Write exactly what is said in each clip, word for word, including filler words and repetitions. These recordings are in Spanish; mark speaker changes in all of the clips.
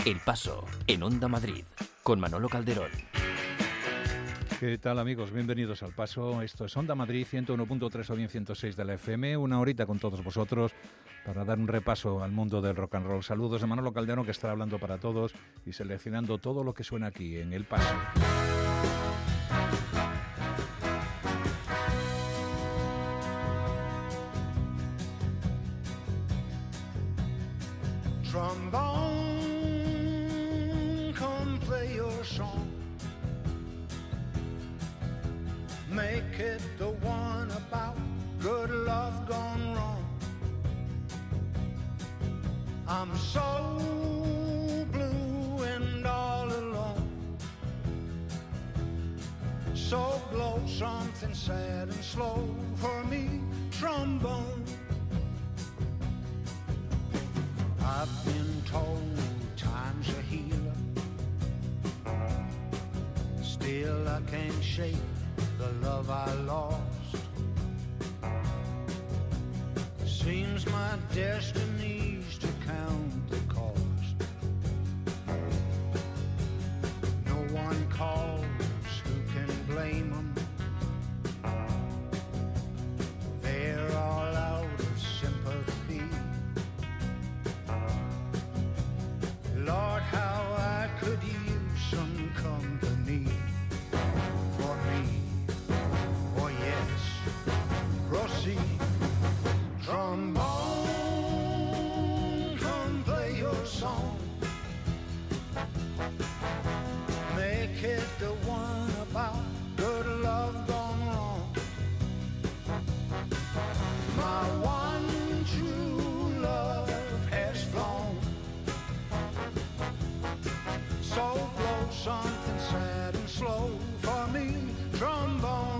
Speaker 1: El Paso, en Onda Madrid, con Manolo Calderón.
Speaker 2: ¿Qué tal, amigos? Bienvenidos al Paso. Esto es Onda Madrid, ciento uno punto tres o bien ciento seis de la F M. Una horita con todos vosotros para dar un repaso al mundo del rock and roll. Saludos de Manolo Calderón, que estará hablando para todos y seleccionando todo lo que suena aquí en El Paso.
Speaker 3: Trombone, come play your song. Make it the one about good love gone wrong. I'm so blue and all alone. So blow something sad and slow for me, trombone. I've been told time's a healer. Still I can't shake the love I lost. Seems my destiny's to count the cost. No one calls, who can blame them? They're all out of sympathy. Lord, how I could use some company for me. Oh yes, proceed. Trombone, come play your song. Make it the one about good love gone wrong. My one true love has flown. So blow something sad and slow for me, trombone.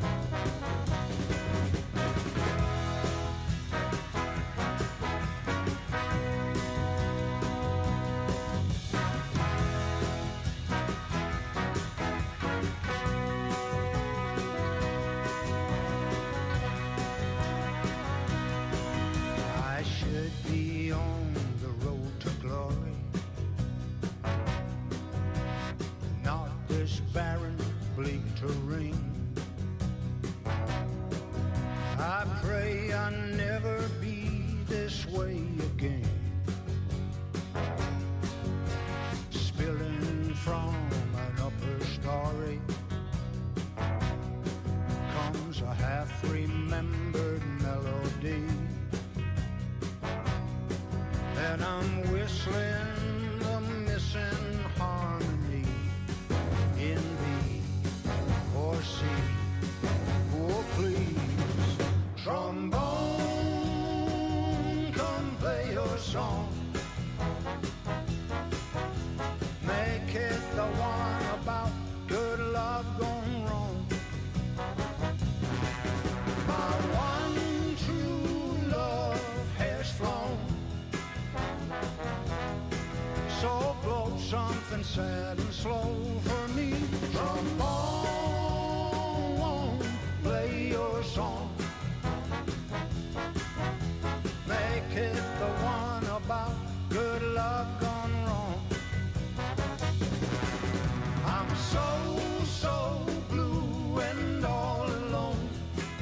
Speaker 3: I should be on the road to glory, not this barren, bleak terrain. I pray I never be this way again. Spilling from an upper story comes a half-remembered melody, and I'm whistling the missing harmony in B or C. Oh, please, trombone, come play your song. Make it the one about good love gone wrong. My one true love has flown. So blow something sad and slow for me, trombone, play your song. Make it the one about good love gone wrong. I'm so, so blue and all alone.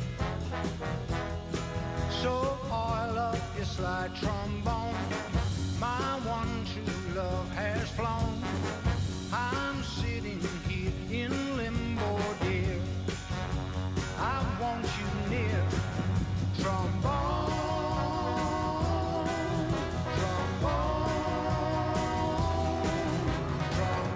Speaker 3: So oil up your slide trombone. My one true love has flown. I'm sitting here in limbo, dear. I want you near, trombone, trombone,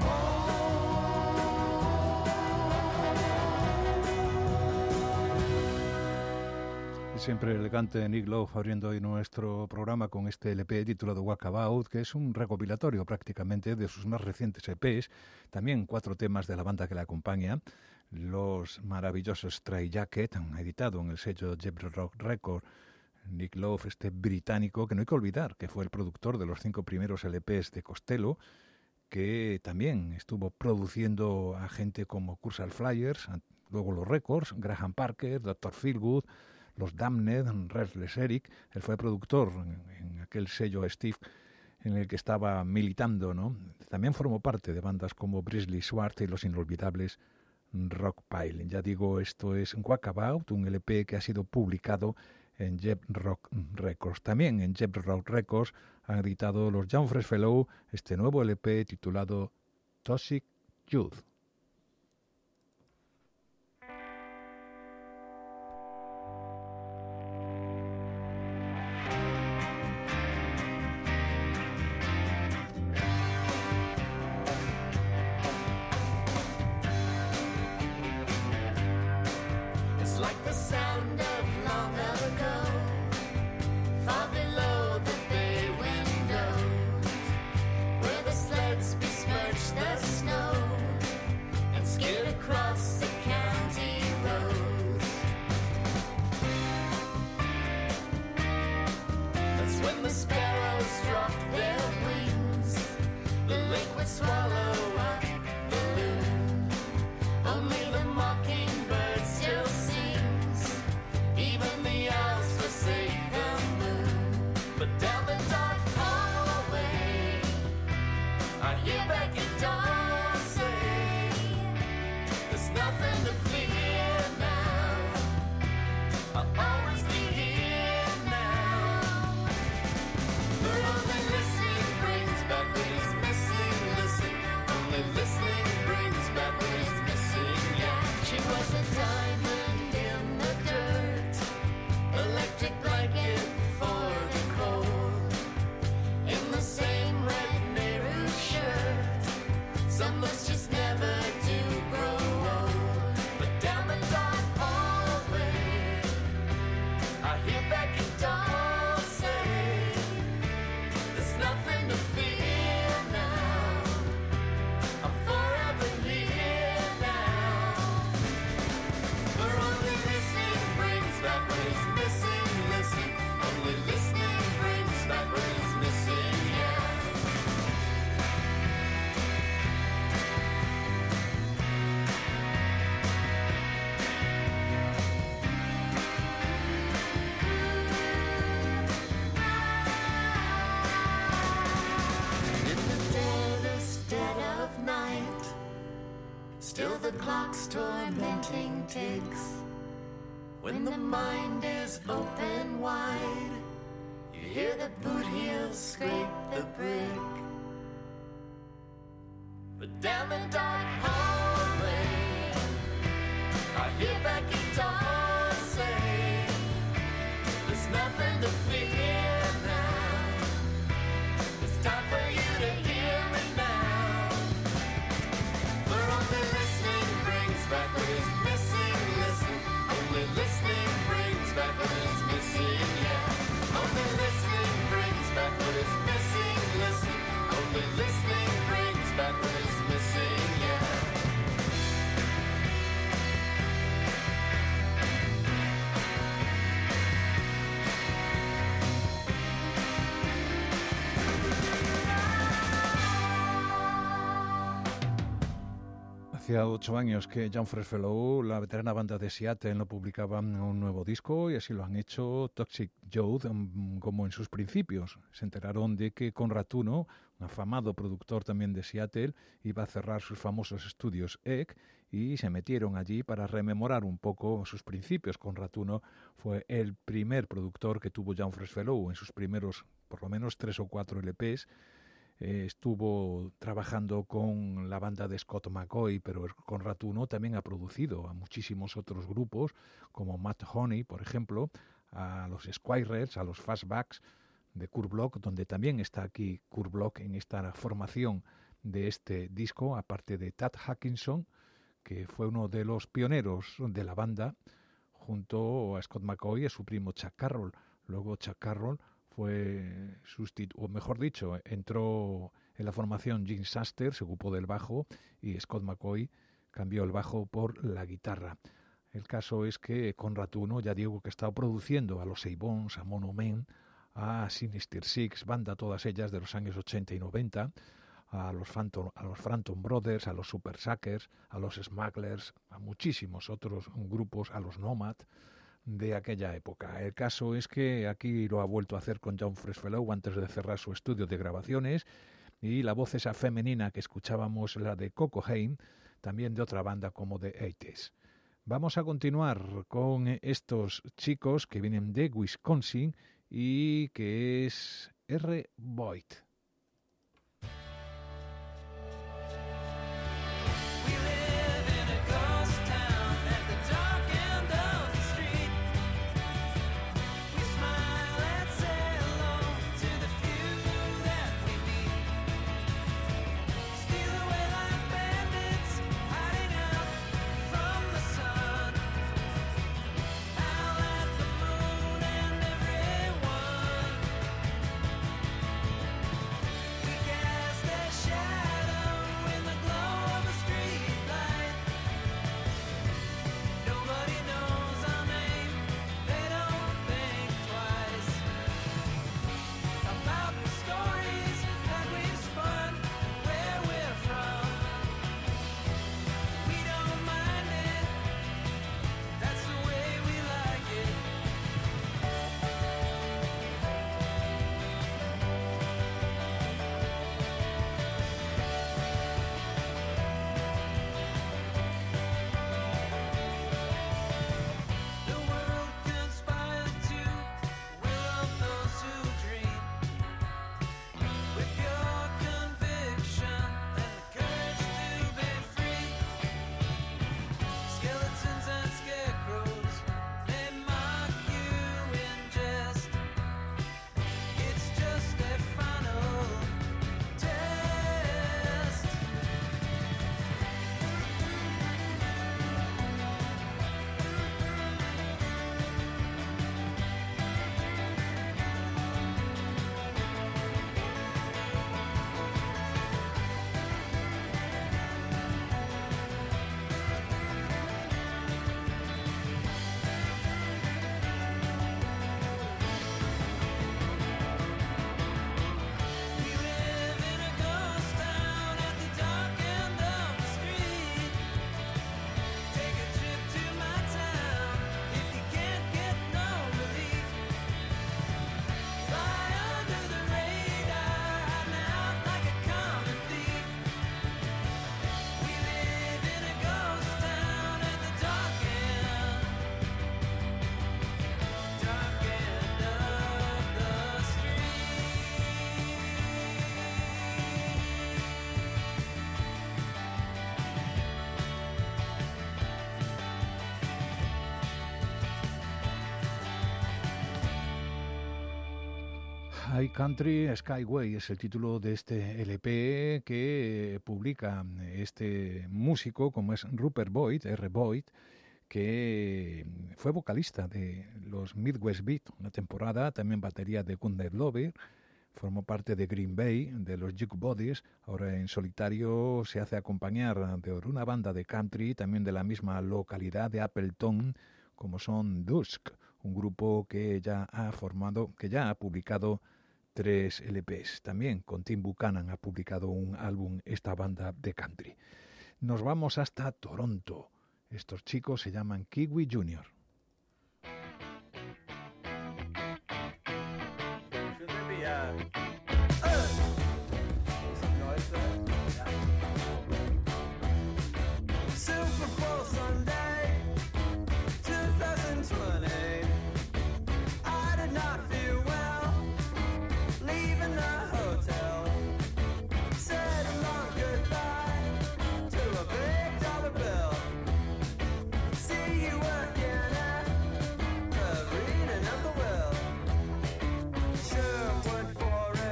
Speaker 3: trombone.
Speaker 2: Siempre elegante Nick Lowe abriendo hoy nuestro programa con este L P titulado Walkabout, que es un recopilatorio prácticamente de sus más recientes E Pes, también cuatro temas de la banda que la acompaña, los maravillosos Stray Jacket, editado en el sello Jebra Rock Record. Nick Lowe, este británico, que no hay que olvidar que fue el productor de los cinco primeros L Pes de Costello, que también estuvo produciendo a gente como Cursal Flyers, luego los Records, Graham Parker, doctor Feelgood, los Damned, Restless Eric. Él fue productor en, en aquel sello Steve en el que estaba militando, ¿no? También formó parte de bandas como Brisley Schwartz y los inolvidables Rockpile. Ya digo, esto es Walkabout, un L P que ha sido publicado en Jet Rock Records. También en Jet Rock Records han editado los Young Fresh Fellow este nuevo L P titulado Toxic Youth.
Speaker 4: Still the clock's tormenting ticks. When the mind is open wide, you hear the boot heels scrape the brick. But down the dark hallway, I hear Becky Dawn say, there's nothing to fear now. It's time for you to hear me now. For only listening brings back what is missing. Listen, only listening brings back what is missing. Yeah, only listening brings back what is missing. Listen, only listening brings back what is missing. Yeah.
Speaker 2: Hacía ocho años que Young Fresh Fellow, la veterana banda de Seattle, no publicaban un nuevo disco y así lo han hecho Toxic Youth, como en sus principios. Se enteraron de que Conrad Tuno, un afamado productor también de Seattle, iba a cerrar sus famosos estudios E C y se metieron allí para rememorar un poco sus principios. Conrad Tuno fue el primer productor que tuvo Young Fresh Fellow en sus primeros, por lo menos, tres o cuatro L Ps. Eh, estuvo trabajando con la banda de Scott McCaughey, pero Conrad Tuno también ha producido a muchísimos otros grupos, como Matt Honey, por ejemplo, a los Squirrels, a los Fastbacks de Kurt Block, donde también está aquí Kurt Block en esta formación de este disco, aparte de Tad Hutchinson, que fue uno de los pioneros de la banda, junto a Scott McCaughey y a su primo Chuck Carroll. Luego Chuck Carroll fue sustituido, o mejor dicho, entró en la formación Gene Shuster, se ocupó del bajo, y Scott McCaughey cambió el bajo por la guitarra. El caso es que Conrad Tuno, ya digo que estaba produciendo a los Sabons, a Mono Men, a Sinister Six, banda todas ellas de los años ochenta y noventa, a los Phantom, a los Phantom Brothers, a los Super Suckers, a los Smugglers, a muchísimos otros grupos, a los Nomad, de aquella época. El caso es que aquí lo ha vuelto a hacer con John Freshfellow antes de cerrar su estudio de grabaciones, y la voz esa femenina que escuchábamos, la de Coco Haim, también de otra banda como The ochenta. Vamos a continuar con estos chicos que vienen de Wisconsin y que es R. Boyd. High Country Skyway es el título de este L P que publica este músico, como es Rupert Boyd, R. Boyd, que fue vocalista de los Midwest Beat una temporada, también batería de Gundam Lover, formó parte de Green Bay, de los Juke Bodies. Ahora en solitario se hace acompañar de una banda de country, también de la misma localidad de Appleton, como son Dusk, un grupo que ya ha formado, que ya ha publicado tres L Ps. También con Tim Buchanan ha publicado un álbum esta banda de country. Nos vamos hasta Toronto. Estos chicos se llaman Kiwi Junior
Speaker 5: For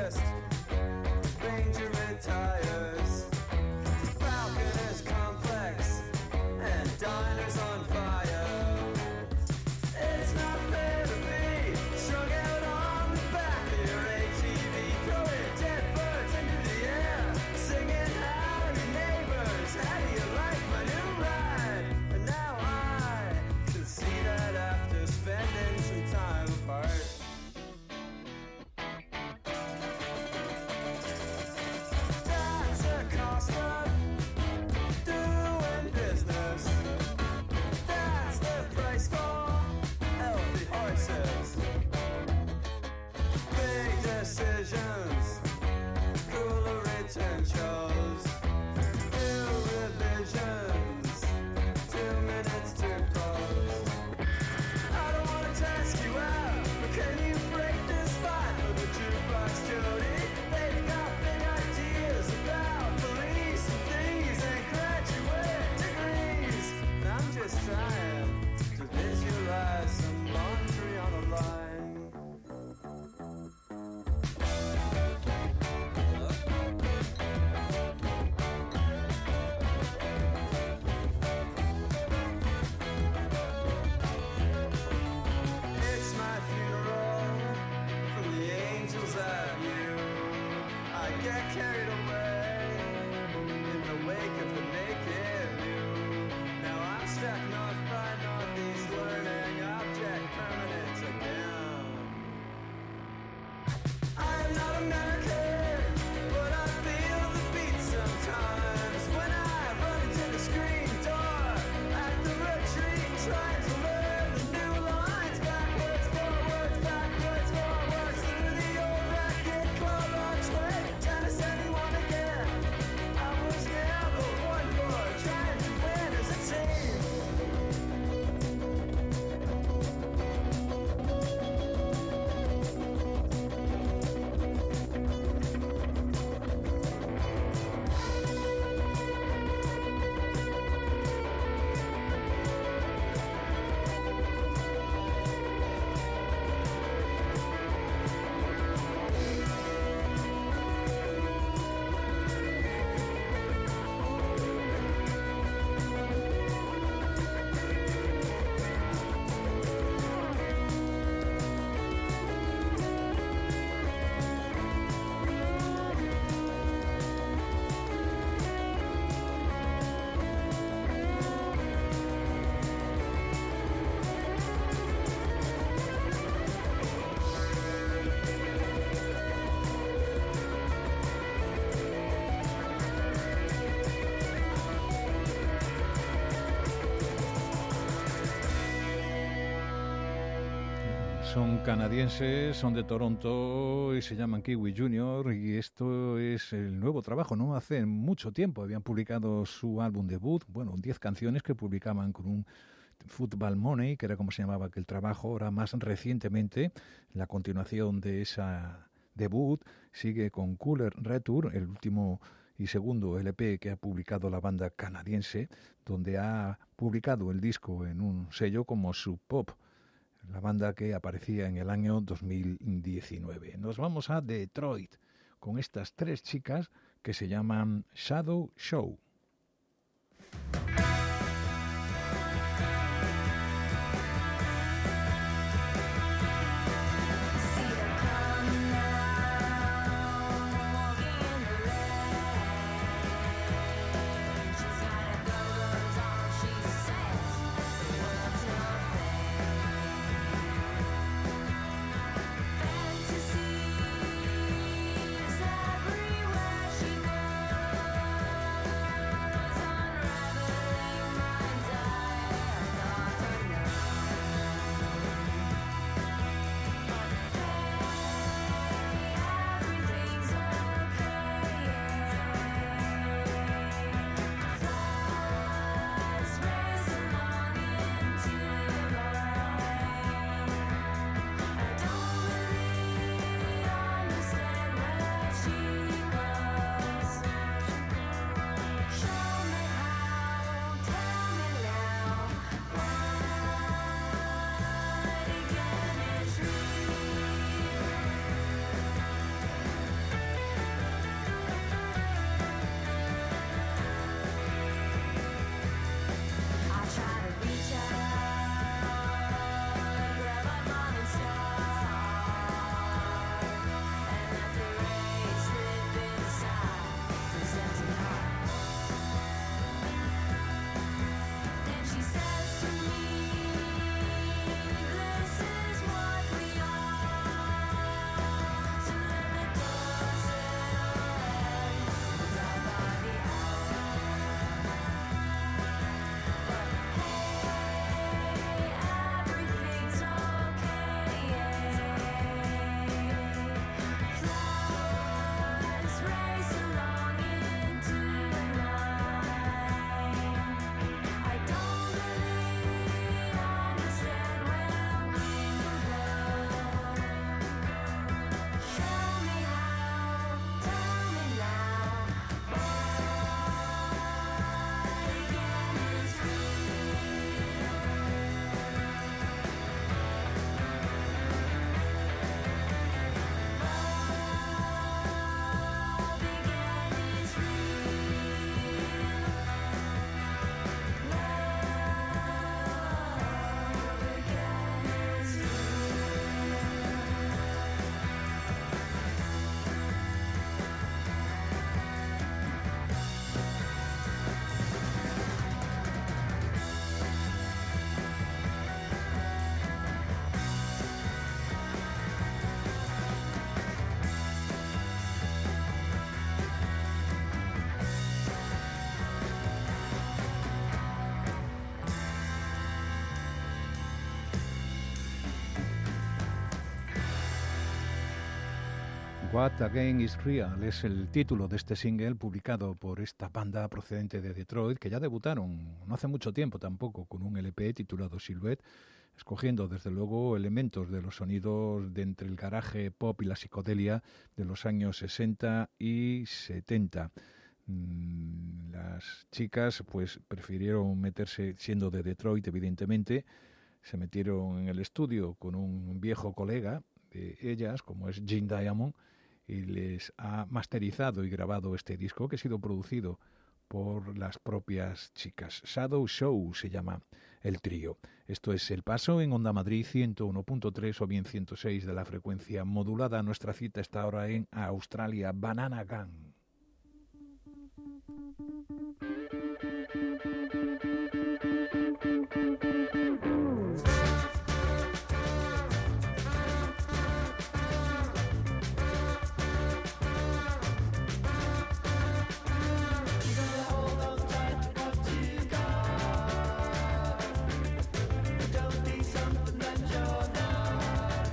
Speaker 2: Son canadienses, son de Toronto y se llaman Kiwi Junior, y esto es el nuevo trabajo. No hace mucho tiempo habían publicado su álbum debut, bueno, diez canciones que publicaban con un Football Money, que era como se llamaba aquel trabajo. Ahora, más recientemente, la continuación de esa debut sigue con Cooler Retour, el último y segundo L P que ha publicado la banda canadiense, donde ha publicado el disco en un sello como Sub Pop, la banda que aparecía en el año dos mil diecinueve. Nos vamos a Detroit con estas tres chicas que se llaman Shadow Show. What Again is Real es el título de este single publicado por esta banda procedente de Detroit, que ya debutaron no hace mucho tiempo tampoco con un L P titulado Silhouette, escogiendo desde luego elementos de los sonidos de entre el garaje pop y la psicodelia de los años sesenta y setenta. Las chicas pues prefirieron meterse, siendo de Detroit evidentemente, se metieron en el estudio con un viejo colega de ellas, como es Gene Diamond, y les ha masterizado y grabado este disco, que ha sido producido por las propias chicas. Shadow Show se llama el trío. Esto es El Paso en Onda Madrid ciento uno punto tres o bien ciento seis de la frecuencia modulada. Nuestra cita está ahora en Australia, Banana Gang.
Speaker 5: Don't be something that you're not.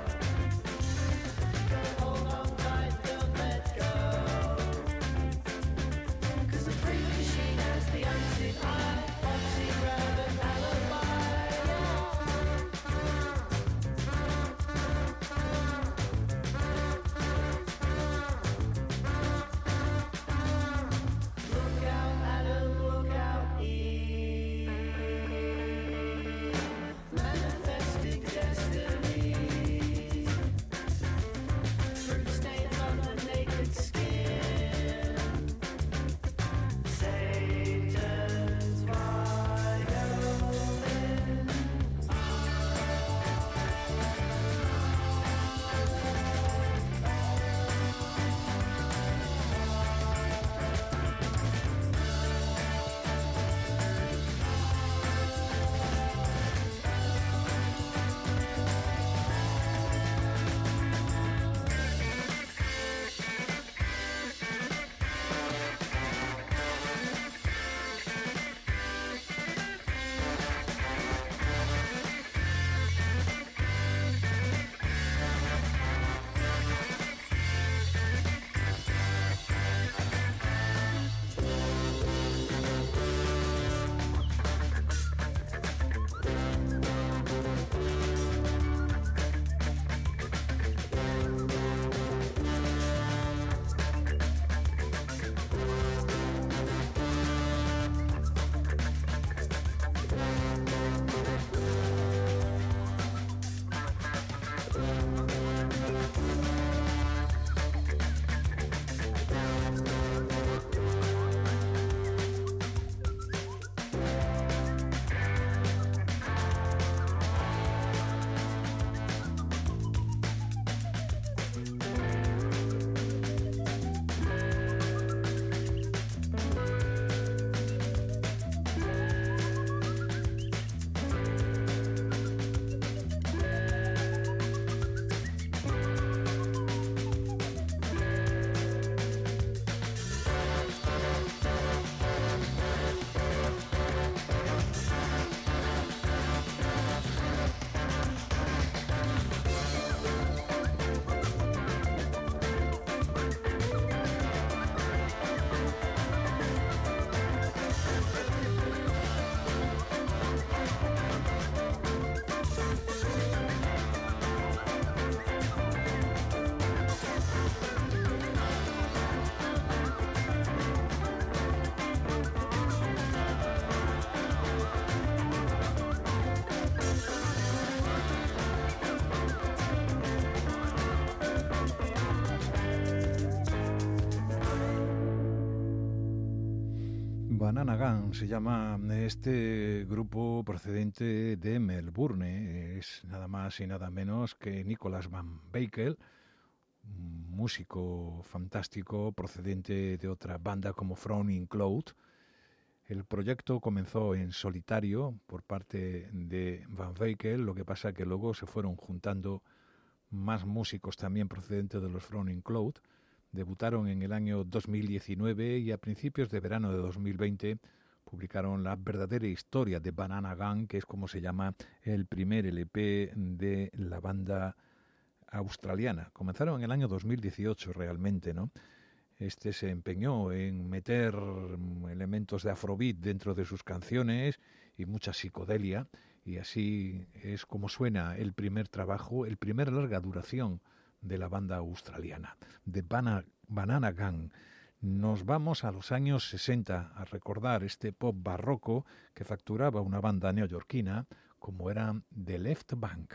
Speaker 2: Banana Gun se llama este grupo procedente de Melbourne. Es nada más y nada menos que Nicholas Van Beykel, un músico fantástico procedente de otra banda como Frowning Cloud. El proyecto comenzó en solitario por parte de Van Beykel, lo que pasa que luego se fueron juntando más músicos también procedentes de los Frowning Cloud. Debutaron en el año dos mil diecinueve y a principios de verano de dos mil veinte publicaron La verdadera historia de Banana Gun, que es como se llama el primer L P de la banda australiana. Comenzaron en el año dos mil dieciocho realmente, ¿no? Este se empeñó en meter elementos de afrobeat dentro de sus canciones y mucha psicodelia, y así es como suena el primer trabajo, el primer larga duración de la banda australiana, de Bana, Banana Gun. Nos vamos a los años sesenta a recordar este pop barroco que facturaba una banda neoyorquina como era The Left Bank.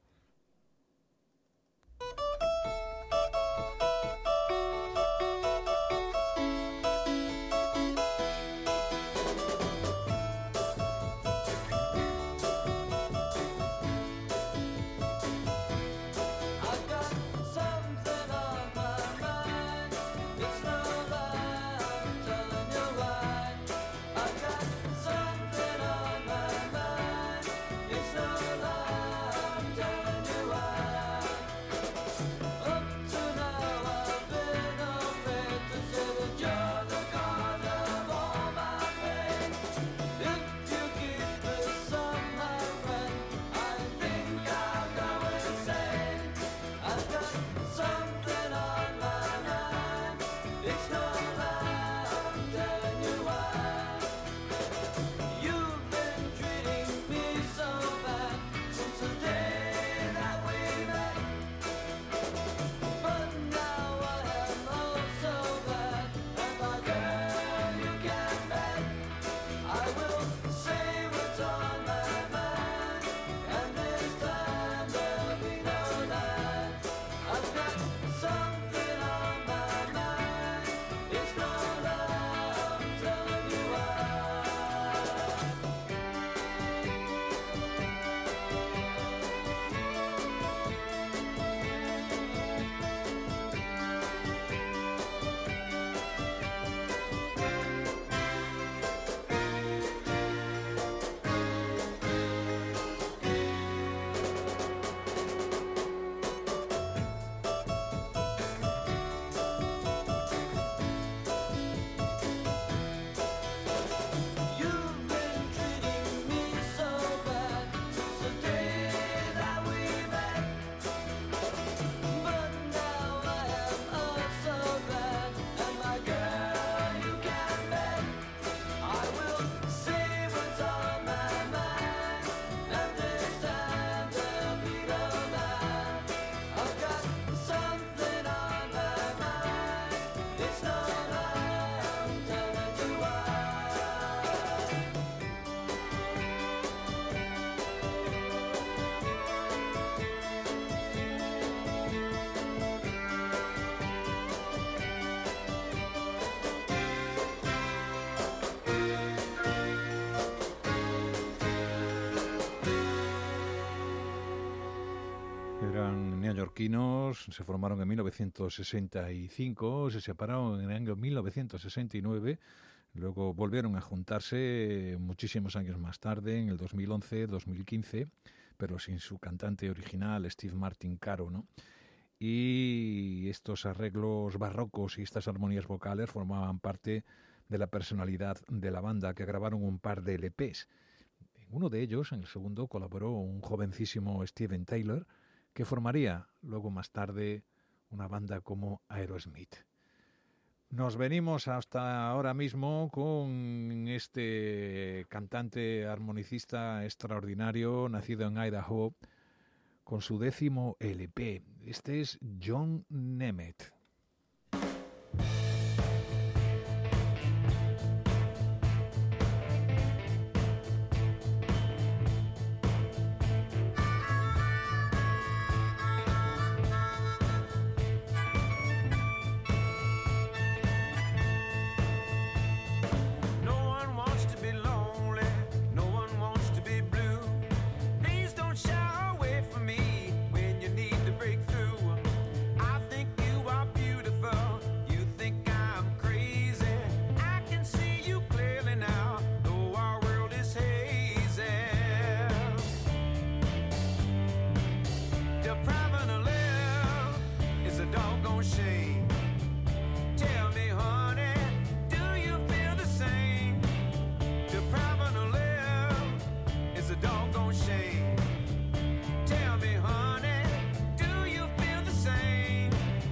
Speaker 2: Eran neoyorquinos, se formaron en mil novecientos sesenta y cinco, se separaron en el año mil novecientos sesenta y nueve, luego volvieron a juntarse muchísimos años más tarde, en el dos mil once, dos mil quince, pero sin su cantante original, Steve Martin Caro, ¿no? Y estos arreglos barrocos y estas armonías vocales formaban parte de la personalidad de la banda, que grabaron un par de L Pes. En uno de ellos, en el segundo, colaboró un jovencísimo Steven Tyler, que formaría luego más tarde una banda como Aerosmith. Nos venimos hasta ahora mismo con este cantante armonicista extraordinario, nacido en Idaho, con su décimo L P. Este es John Nemeth.
Speaker 5: No one doggone shame. Tell me, honey, do you feel the same?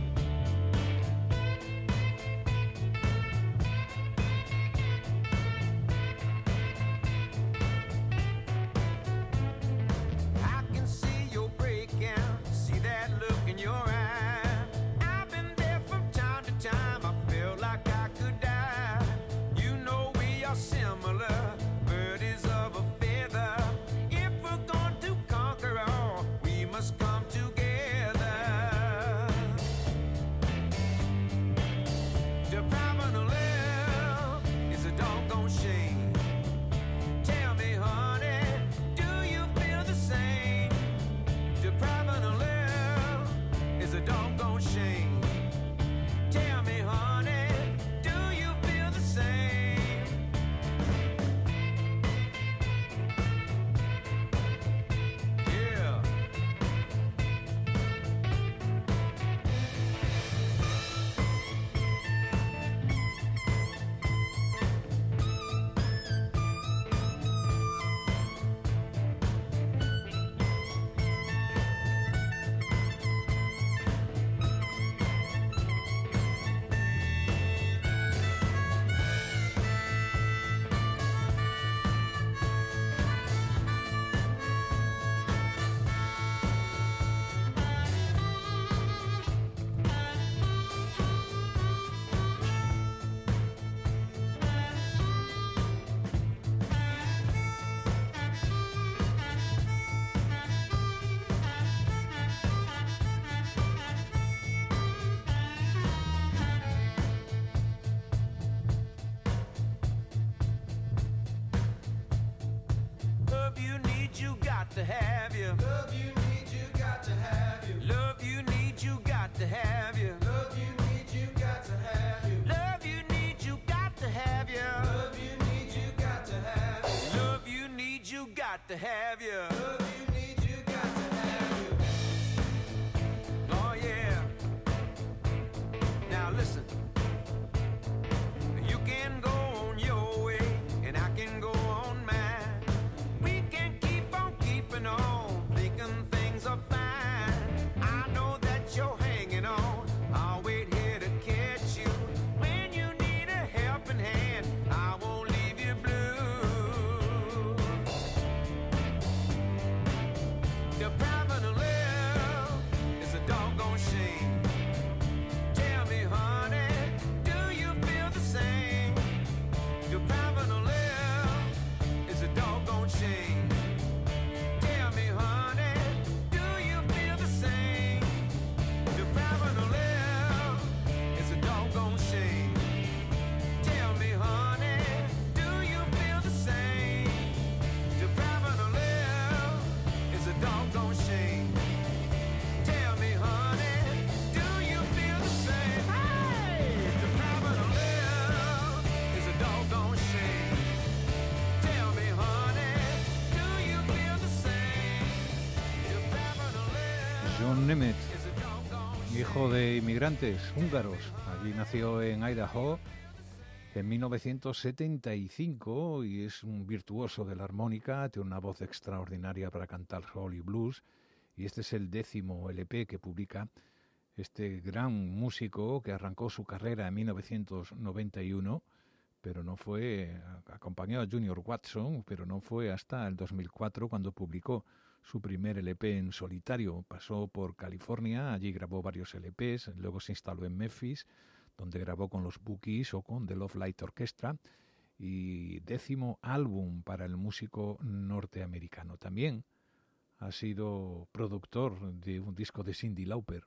Speaker 5: I can see your breakdown, see that look in your eye. I've been there from time to time, I feel like I could die. You know we are similar, birdies of a feather. If we're going to conquer all, we must come together. Depriving of love is a doggone shame. Tell me, honey, do you feel the same? Depriving of love is a doggone shame. Tell me, honey, do you feel the same? Yeah. Love you need, you got to have you. Love you need, you got to have you. Love you need, you got to have you. Love you need, you got to have you. Love you need, you got to have you. Love you need, you got to have you. Love you need, you got to have you. Love you need, you got to have you. Oh yeah. Now listen. You can go on your way, and I can go on mine. We can keep on keeping on, thinking things are fine. I know that you're hanging on. I'll wait here to catch you. When you need a helping hand, I won't leave you blue. Depriving of love is a doggone shame. Tell me, honey, do you feel the same? Depriving of love is a doggone shame. Tell me, honey, do you feel the same? Depriving of love is a doggone shame. Tell me, honey, do you feel the same? Depriving of love is a doggone shame. Tell me, honey, do you feel the same? Hey! Depriving of love is a doggone shame. Tell me, honey, do you feel the same? Depriving of love
Speaker 2: John Nemeth,
Speaker 5: is a doggone
Speaker 2: hijo de inmigrantes húngaros. Allí nació en Idaho en mil novecientos setenta y cinco y es un virtuoso de la armónica, tiene una voz extraordinaria para cantar soul y blues, y este es el décimo L P que publica este gran músico que arrancó su carrera en mil novecientos noventa y uno, pero no fue, acompañado a Junior Watson, pero no fue hasta el dos mil cuatro cuando publicó su primer L P en solitario. Pasó por California, allí grabó varios L Ps, luego se instaló en Memphis, donde grabó con los Bookies o con The Love Light Orchestra, y décimo álbum para el músico norteamericano. También ha sido productor de un disco de Cyndi Lauper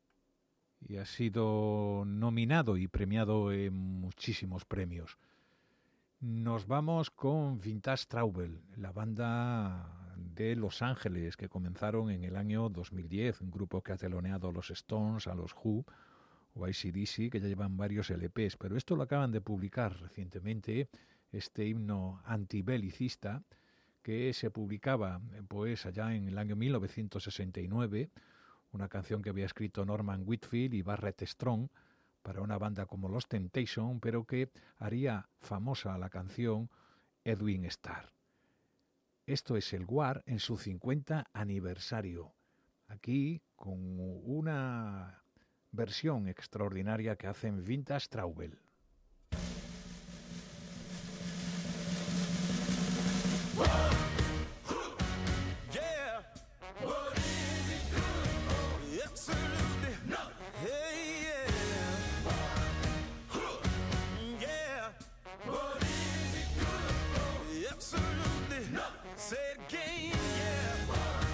Speaker 2: y ha sido nominado y premiado en muchísimos premios. Nos vamos con Vintage Trouble, la banda de Los Ángeles que comenzaron en el año dos mil diez, un grupo que ha teloneado a los Stones, a los Who o a A C D C, que ya llevan varios L Ps, pero esto lo acaban de publicar recientemente, este himno antibelicista que se publicaba pues allá en el año mil novecientos sesenta y nueve, una canción que había escrito Norman Whitfield y Barrett Strong para una banda como Los Temptation, pero que haría famosa la canción Edwin Starr. Esto es el War en su cincuenta aniversario. Aquí con una versión extraordinaria que hacen Vintage Traubel.
Speaker 5: Yeah. What is it good for? Absolutely nothing. Hey, yeah. Yeah. What is it good for? Absolutely nothing. Say it again. Yeah.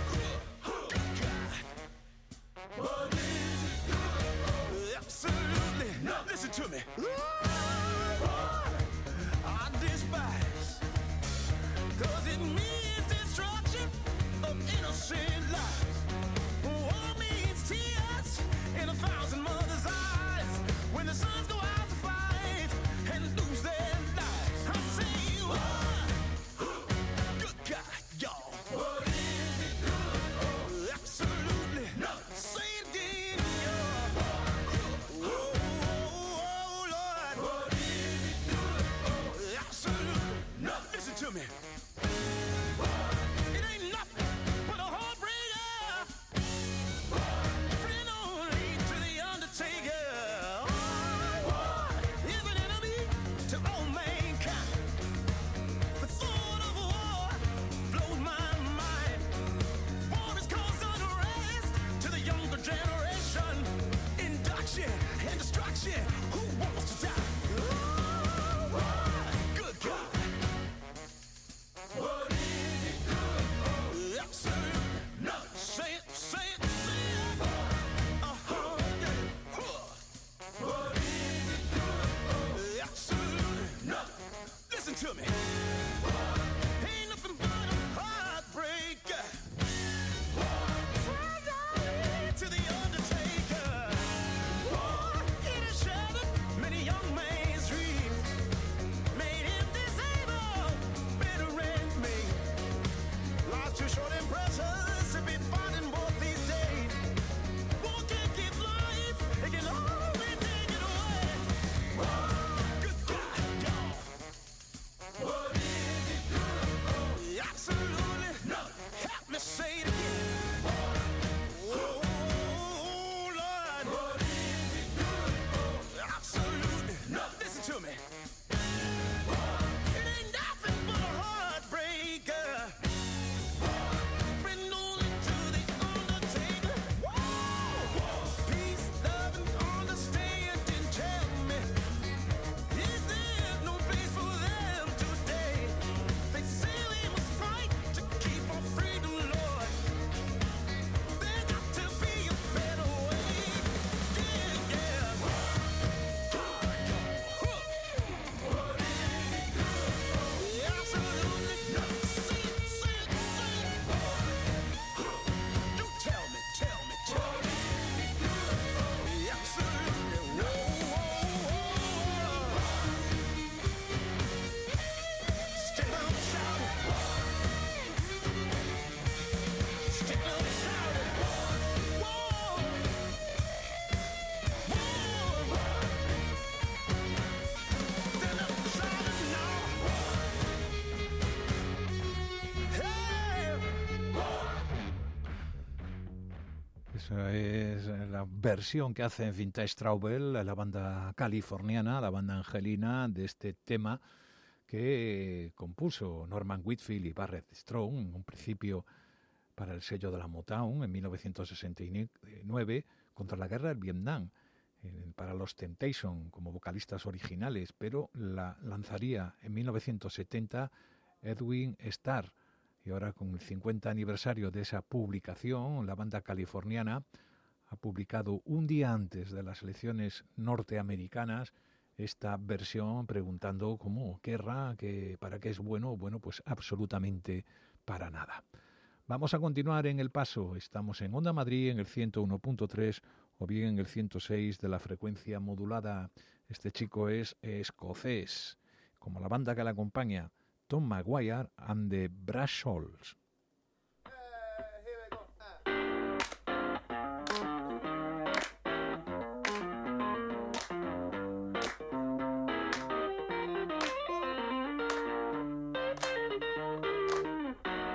Speaker 5: What is it good for? Absolutely nothing. Listen to me. I despise. Cause it means destruction of innocent lives. War means tears in a thousand mothers' eyes when the sons go out to fight and lose their lives. I say, war, good God, y'all. What is it good for? Absolutely nothing. Say it again, y'all. Oh, oh, Lord. What is it good for? Absolutely nothing. Listen to me. It ain't nothing but a heartbreaker. Friend only to the undertaker. Is an enemy to all mankind. The thought of war blows my mind. War has caused unrest to the younger generation. Induction and destruction. Who wants to die? Good God. What is it good for? Absolutely nothing. Say it, say it, say it. Uh-huh, yeah. Huh. What is it good for? Absolutely nothing. Listen to me. Ain't nothing but a heartbreaker. Friend only to the undertaker. War, it has shattered many young men's dreams. Made him disabled, better and me. Life's too short and precious to be fighting both these days. War can't give life, it can only take it away. Good God, y'all. What is it good for? Absolutely nothing. Help me say it again. Oh, Lord. What is it good for? Absolutely nothing. Listen to me. It ain't nothing but a heartbreaker. Friend only to the undertaker. Peace, love, and understanding. Tell me, is there no place for them today? They say we must fight to keep our freedom, Lord. There got to be a better way. Yeah, yeah. What is it good for? Absolutely nothing. Say it, say it, say it. You tell me, tell me, tell me. Absolutely. Whoa, whoa, whoa. Step up, shout it. Step up, shout it. Whoa. Whoa. Step up, shout it now. Hey.
Speaker 2: Esa es la versión que hace Vintage Traubel, la banda californiana, la banda angelina, de este tema que compuso Norman Whitfield y Barrett Strong en un principio para el sello de la Motown en mil novecientos sesenta y nueve contra la guerra del Vietnam, eh, para los Temptation como vocalistas originales, pero la lanzaría en mil novecientos setenta Edwin Starr. Y ahora, con el cincuenta aniversario de esa publicación, la banda californiana ha publicado un día antes de las elecciones norteamericanas esta versión, preguntando cómo, qué erra, que para qué es bueno. Bueno, pues absolutamente para nada. Vamos a continuar en El Paso. Estamos en Onda Madrid en el ciento uno punto tres o bien en el ciento seis de la frecuencia modulada. Este chico es escocés, como la banda que le acompaña, Tom Maguire and the Brass Souls.
Speaker 4: Thank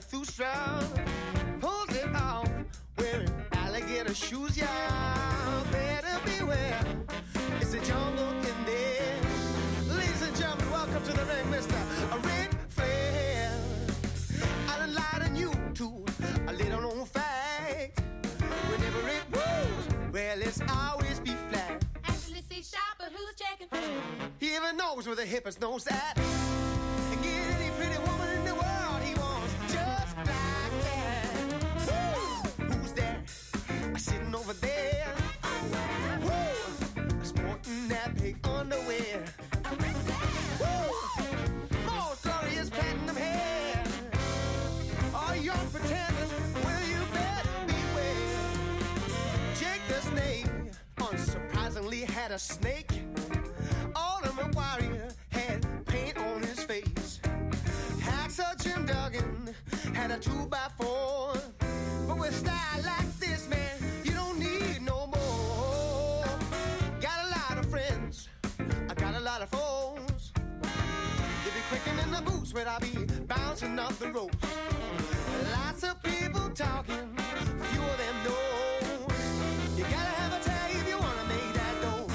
Speaker 6: Zarathustra pulls it off, wearing alligator shoes, yeah. Better beware, it's a jungle in there. Ladies and gentlemen, welcome to the ring, Mister Ric Flair. I done lied on you to a little known fact. Whenever it moves, well, it's always be flat.
Speaker 4: Actually, see shop, but who's checking who?
Speaker 6: He even knows where the hippest knows at. And get any pretty woman in the world he wants, just like that. Woo! Who's that? Sitting over there. Woo! Sporting that big underwear. Woo! Most glorious platinum hair. All young pretenders, well, you better beware. Jake the Snake unsurprisingly had a snake. Ultimate Warrior had paint on his face. Hacksaw Jim Duggan had a two by four. But with style like this, man, you don't need no more. Got a lot of friends, I got a lot of foes. They be quicking in the boots when I be bouncing off the ropes. Lots of people talking, few of them know. You gotta have a tag if you wanna make that dough.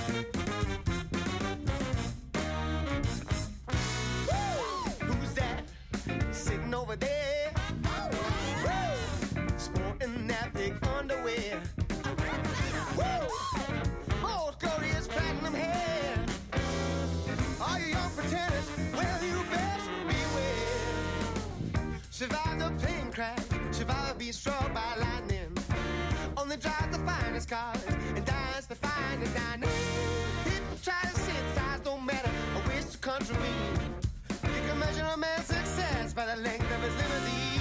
Speaker 6: Woo! Who's that sitting over there? Woo! Sporting that big underwear. Woo! Most glorious platinum hair. All you young pretenders, well, you best beware. Survive the plane crash, survive being struck by lightning. Only drive the finest cars and dines the finest dining. People try to synthesize, don't matter which country we in. You can measure a man's success by the length of his limousine.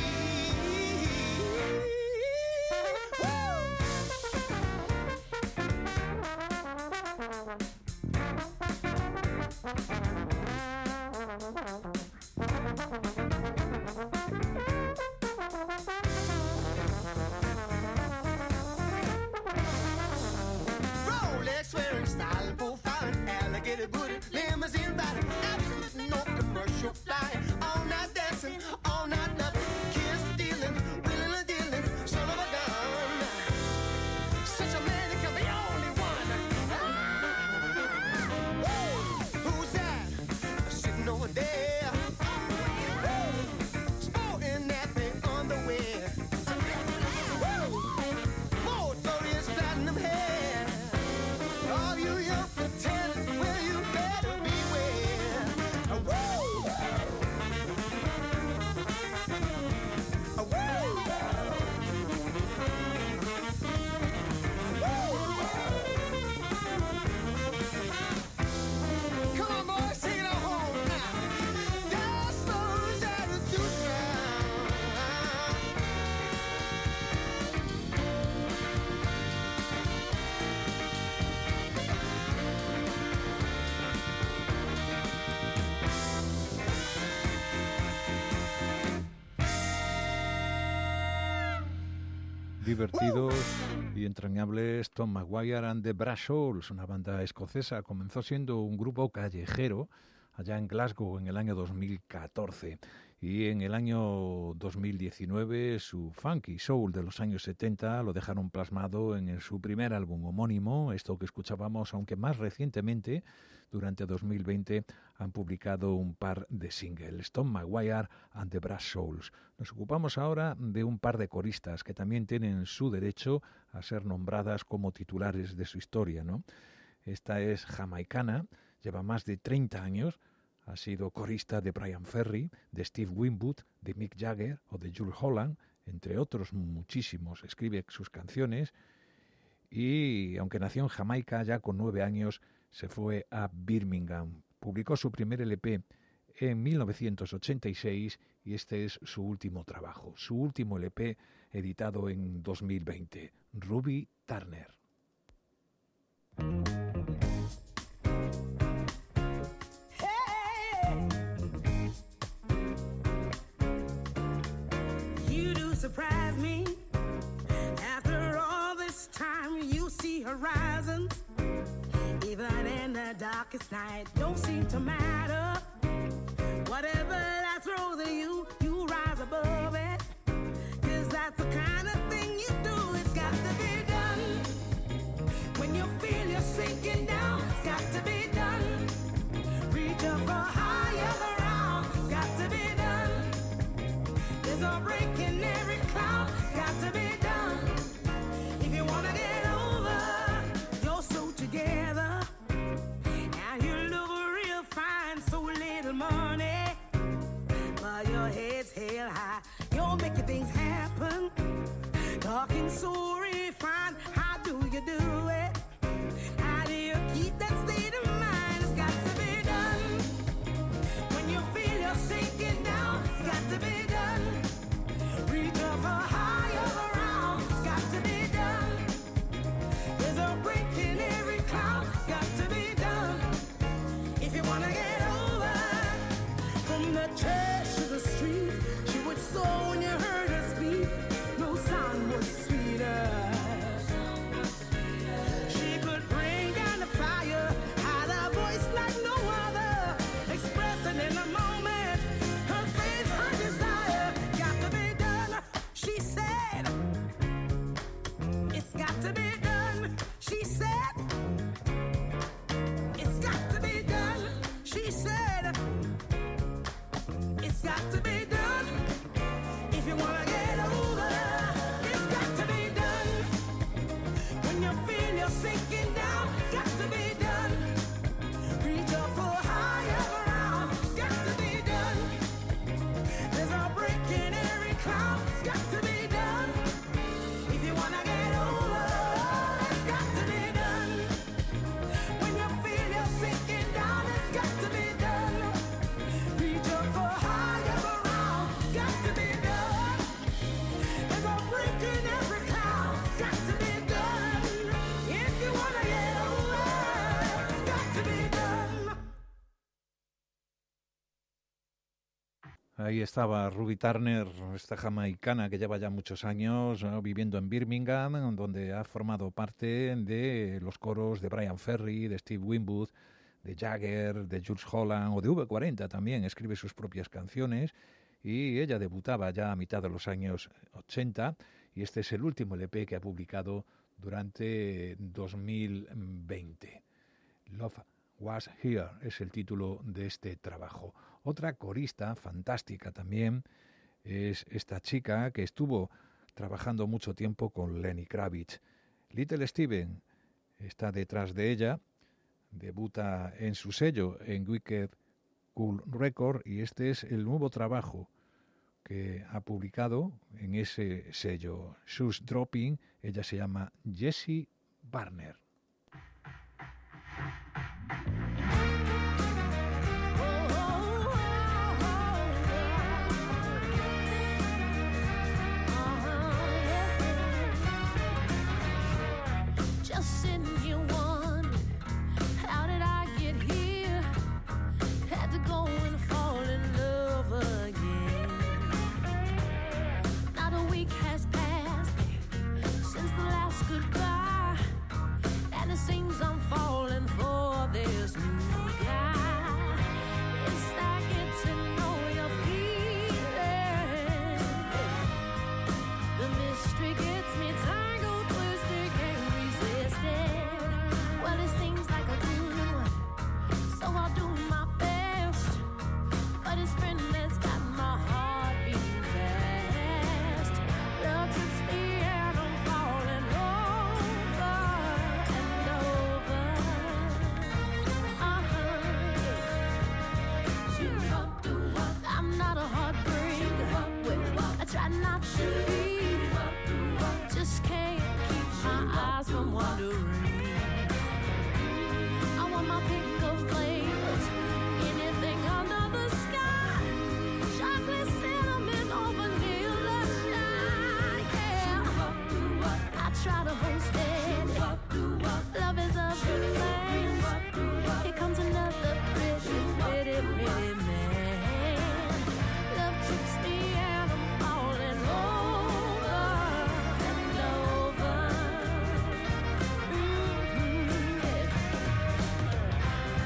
Speaker 6: Rolex wearing, style profiling, alligator booty, limousine riding, absolutely no commercial flying. All night dancing, all night loving, kiss stealing, wheeling and dealing, son of a gun. Such a man, he can be only one. Woo! Who's that sitting over there? Woo! Sporting that big underwear. Woo! More glorious platinum hair. All you young pretenders, well, you better beware. Woo! Come on, boys, sing it on home now. That's those Zarathustra.
Speaker 2: Divertidos y entrañables Tom Maguire and the Brass Souls, una banda escocesa. Comenzó siendo un grupo callejero allá en Glasgow en el año dos mil catorce y en el año dos mil diecinueve su funky soul de los años setenta lo dejaron plasmado en su primer álbum homónimo, esto que escuchábamos, aunque más recientemente, durante dos mil veinte, han publicado un par de singles, Tom Maguire and the Brass Souls. Nos ocupamos ahora de un par de coristas que también tienen su derecho a ser nombradas como titulares de su historia, ¿no? Esta es jamaicana, lleva más de treinta años, ha sido corista de Brian Ferry, de Steve Winwood, de Mick Jagger o de Jules Holland, entre otros muchísimos. Escribe sus canciones y, aunque nació en Jamaica, ya con nueve años se fue a Birmingham. Publicó su primer L P en mil novecientos ochenta y seis y este es su último trabajo, su último L P editado en dos mil veinte, Ruby Turner.
Speaker 7: You do surprise me. After all this time, you see horizons. Even in the darkest night, don't seem to matter. Whatever life throws at you, you rise above it. that's the kind of thing you do. It's got to be done. When you feel you're sinking down, it's got to be done. Reach up for higher ground, it's got to be done. There's a break in every cloud, it's got to be done. If you wanna get over your soul together, and you look real fine, so little money, but your head's held high, you're making things happen. Talking so refined, how do you do it? How do you keep that state of mind? It's got to be done. When you feel you're sinking down, it's got to be done. Reach up for higher ground, it's got to be done. There's a break in every cloud, it's got to be done. If you wanna get over, from the church to the street, she would soar when you heard her speak. No sound was sweeter. She could bring down the fire, had a voice like no other, expressing in a moment her faith, her desire. Got to be done, she said. It's got to be done, she said. It's got to be done, she said. It's got to be done. If you wanna get over, it's got to be done. When you feel you're sinking down, it's got to be done. Reach up for higher ground, it's got to be done. There's a break in every cloud, it's got to be done. If you wanna get over, it's got to be done. When you feel you're sinking down, it's got to be done. Reach up for higher ground, it's got to be done. There's a break in every cloud, it's got to be done. If you wanna get over, it's got to be done.
Speaker 2: Ahí estaba Ruby Turner, esta jamaicana que lleva ya muchos años, ¿no?, viviendo en Birmingham, donde ha formado parte de los coros de Brian Ferry, de Steve Winwood, de Jagger, de Jules Holland o de V cuarenta también. Escribe sus propias canciones y ella debutaba ya a mitad de los años ochenta y este es el último L P que ha publicado durante dos mil veinte. Love Was Here es el título de este trabajo. Otra corista fantástica también es esta chica que estuvo trabajando mucho tiempo con Lenny Kravitz. Little Steven está detrás de ella, debuta en su sello, en Wicked Cool Record, y este es el nuevo trabajo que ha publicado en ese sello, Shoes Dropping. Ella se llama Jessie Barner.
Speaker 4: Just sitting here wondering, how did I get here? Had to go and fall in love again. Not a week has passed since the last goodbye, and it seems I'm falling for this new guy. It's like it's to know your feeling. The mystery gets me tangled, twisted, can't resist it. Well, it seems like a good one, so I'll do my best. But it's friend that's got my heart beating fast. Love trips me and I'm falling over and over. Uh-huh. I'm not a heartbreaker. I try not to be. Just can't keep my eyes from wandering. I want my pick of flavors, anything under the sky. Chocolate, cinnamon, or vanilla shy. Yeah, I try to hold steady. Love is a good thing. Here comes another pretty, pretty, pretty man. Love trips me and I'm falling over and over. Mm-hmm.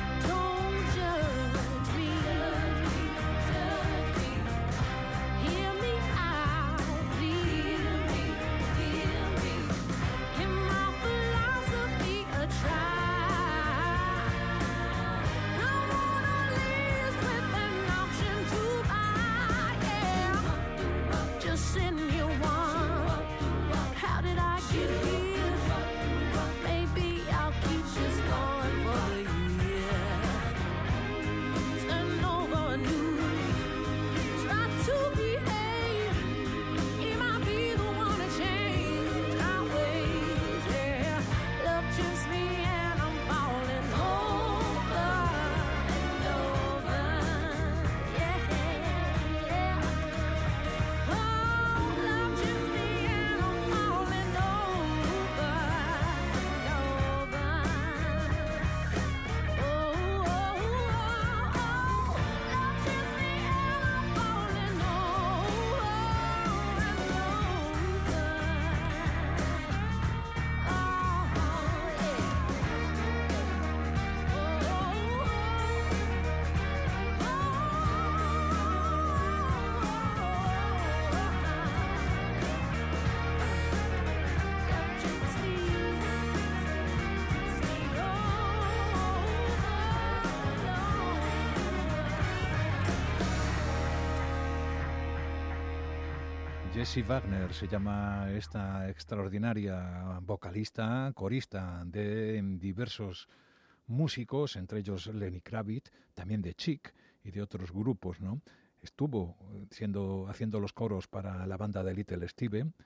Speaker 2: Jessie Wagner se llama esta extraordinaria vocalista, corista de diversos músicos, entre ellos Lenny Kravitz, también de Chic y de otros grupos, ¿no? Estuvo siendo, haciendo los coros para la banda de Little Steven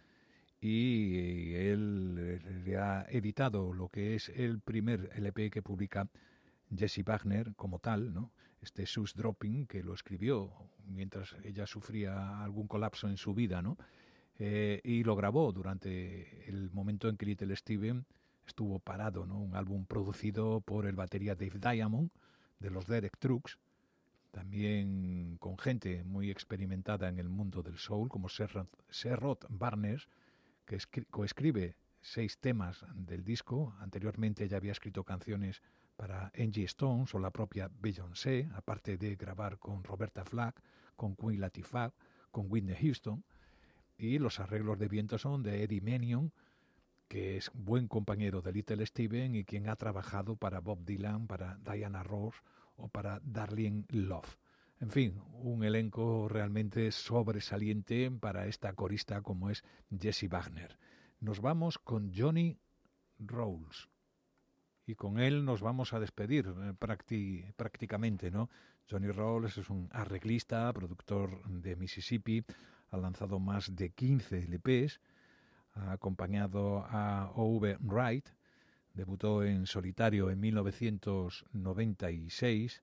Speaker 2: y él le ha editado lo que es el primer L P que publica Jessie Wagner como tal, ¿no? Este Sus Dropping, que lo escribió mientras ella sufría algún colapso en su vida, ¿no? Eh, y lo grabó durante el momento en que Little Steven estuvo parado, ¿no? Un álbum producido por el batería Dave Diamond, de los Derek Trucks, también con gente muy experimentada en el mundo del soul, como Sherrod Barnes, que escri- coescribe seis temas del disco. Anteriormente ella había escrito canciones para Angie Stones o la propia Beyoncé, aparte de grabar con Roberta Flack, con Queen Latifah, con Whitney Houston, y los arreglos de viento son de Eddie Manion, que es buen compañero de Little Steven y quien ha trabajado para Bob Dylan, para Diana Ross o para Darlene Love. En fin, un elenco realmente sobresaliente para esta corista como es Jessie Wagner. Nos vamos con Johnny Rawls. Y con él nos vamos a despedir eh, prácti- prácticamente, ¿no? Johnny Rawls es un arreglista, productor de Mississippi, ha lanzado más de quince L Pes, ha acompañado a O V Wright, debutó en solitario en mil novecientos noventa y seis,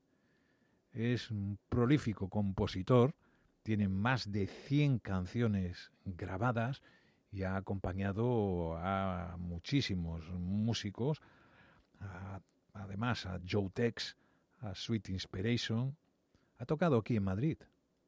Speaker 2: es un prolífico compositor, tiene más de cien canciones grabadas y ha acompañado a muchísimos músicos, A, además a Joe Tex, a Sweet Inspiration. Ha tocado aquí en Madrid,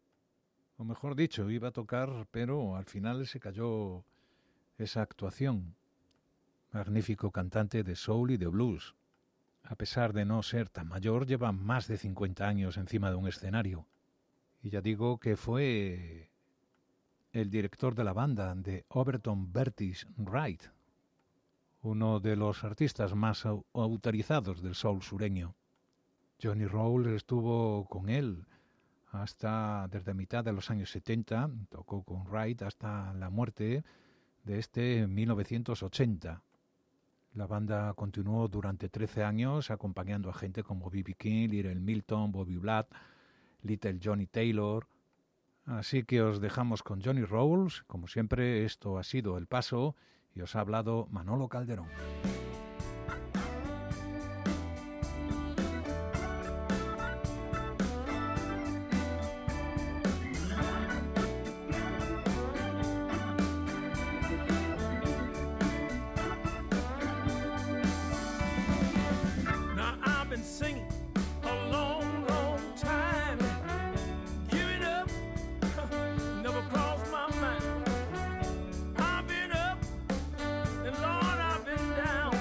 Speaker 2: o mejor dicho, iba a tocar, pero al final se cayó esa actuación. Magnífico cantante de soul y de blues. A pesar de no ser tan mayor, lleva más de cincuenta años encima de un escenario. Y ya digo que fue el director de la banda de Overton Bertis Wright, uno de los artistas más au- autorizados del soul sureño. Johnny Rawls estuvo con él hasta desde mitad de los años setenta, tocó con Wright hasta la muerte de este en mil novecientos ochenta. La banda continuó durante trece años acompañando a gente como B B King, Little Milton, Bobby Black, Little Johnny Taylor. Así que os dejamos con Johnny Rawls. Como siempre, esto ha sido El Paso y os ha hablado Manolo Calderón.
Speaker 5: Now I've been singing a long, long time. Giving up never crossed my mind. I've been up and Lord, I've been down.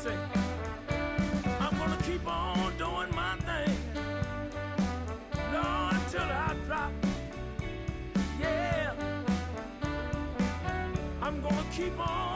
Speaker 8: say, I'm gonna keep on doing my thing, Lord, till I drop. Yeah, I'm gonna keep on